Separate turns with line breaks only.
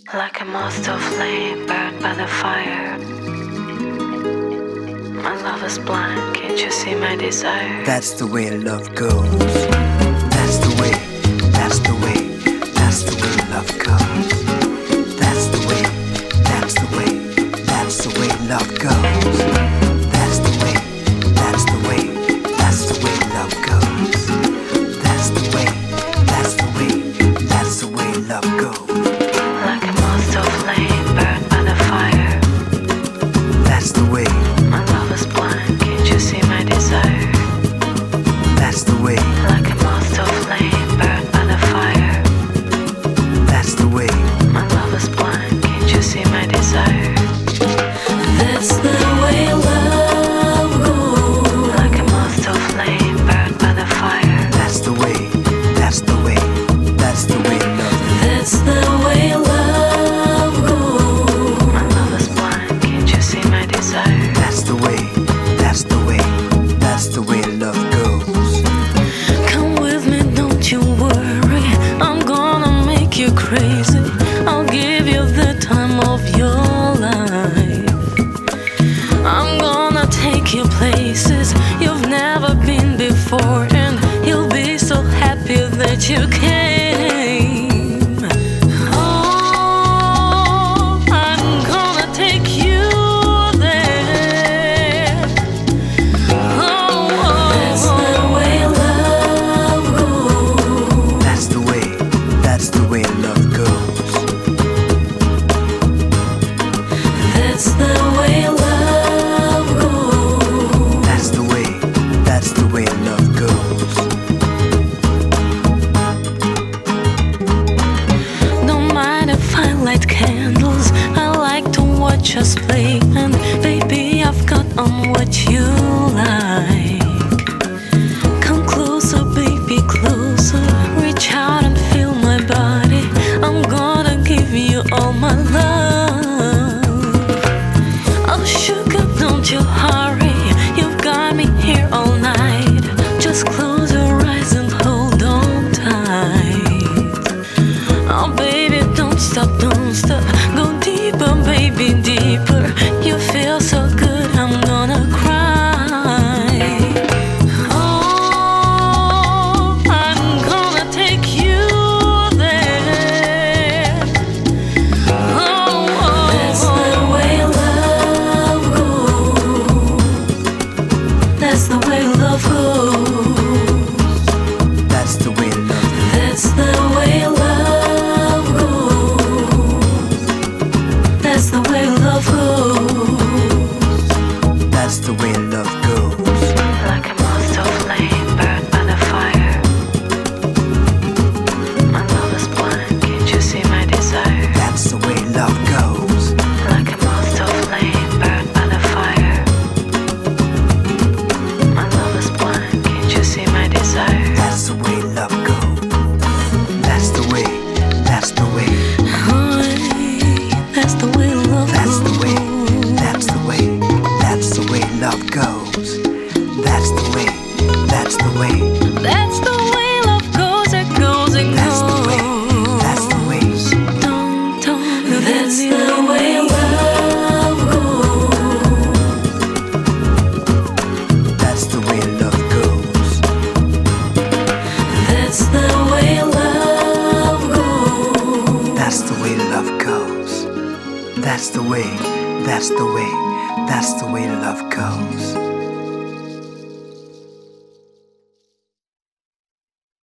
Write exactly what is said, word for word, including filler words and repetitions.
Like a moth to flame burned by the fire. My love is blind, can't you see my desire?
That's the way love goes. That's the way, that's the way, that's the way love goes. That's the way, that's the way, that's the way love goes. That's the way, that's the way, that's the way love goes. That's the way, that's the way, that's the way love goes.
Like a moth to flame burned by the fire.
That's the way.
My love is blind, can't you see my desire?
That's the way.
Like a moth to flame burned by the fire.
That's the way.
My love is blind, can't you see my desire? That's the way love goes. Like a moth to flame burned by the fire.
That's the way. That's the way. That's the way love.
That's the way love goes. My love is blind, can't you see my desire?
That's the way. That's the way. That's the way love goes.
Come with me, don't you worry. I'm gonna make you crazy. I'll give you the time of your life. I'm gonna take you places you've never been before, and you'll be so happy that you came. Oh, I'm gonna take you there. Oh, that's the way love goes.
That's the way. That's the way love goes.
That's the way love goes.
That's the way. That's the way love goes.
Don't mind if I light candles. I like to watch us play, and baby, I've got on what you like. Come closer, baby, closer. Reach out and feel my body. I'm gonna give you all my love. Oh, sugar, don't you hurry. You've got me here all night. Just close your eyes and hold on tight. Oh, baby, don't stop, don't stop. Go deeper, baby, deeper. You feel so good, I'm gonna cry. Oh, I'm gonna take you there. Oh, oh, that's the way love goes. That's the way love goes.
That's the way love.
That's the way love goes. That's the way love goes.
That's the way love goes.
Like a moth to flame burned by the fire. My love is blind, can't you see my desire?
That's the way love goes.
Like a moth to flame burned by the fire. My love is blind, can't you see my desire?
That's the way love goes. That's the way. That's the way.
That's the way love
That's the way.
goes.
That's the way. That's the way love goes. That's the way. That's the way.
That's the way love goes. It goes, it
That's the way.
goes.
That's the way.
Don't, don't. That's the way love goes.
That's the way love goes.
That's the way love goes.
That's the way love goes. That's the way. That's the way. That's the way love goes.